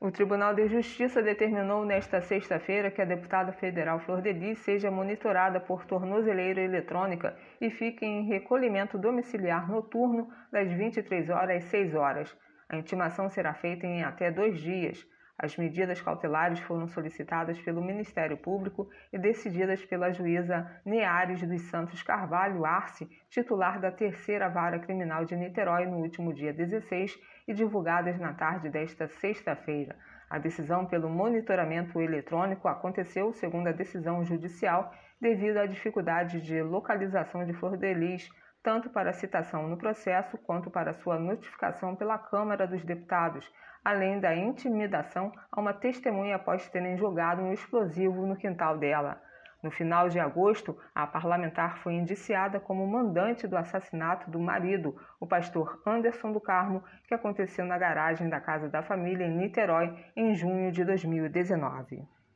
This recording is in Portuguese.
O Tribunal de Justiça determinou nesta sexta-feira que a deputada federal Flor de Lis seja monitorada por tornozeleira eletrônica e fique em recolhimento domiciliar noturno das 23 horas às 6 horas. A intimação será feita em até 2 dias. As medidas cautelares foram solicitadas pelo Ministério Público e decididas pela juíza Neares dos Santos Carvalho Arce, titular da 3ª Vara Criminal de Niterói, no último dia 16 e divulgadas na tarde desta sexta-feira. A decisão pelo monitoramento eletrônico aconteceu, segundo a decisão judicial, devido à dificuldade de localização de Flor de Lis, tanto para a citação no processo quanto para sua notificação pela Câmara dos Deputados, além da intimidação a uma testemunha após terem jogado um explosivo no quintal dela. No final de agosto, a parlamentar foi indiciada como mandante do assassinato do marido, o pastor Anderson do Carmo, que aconteceu na garagem da casa da família em Niterói em junho de 2019.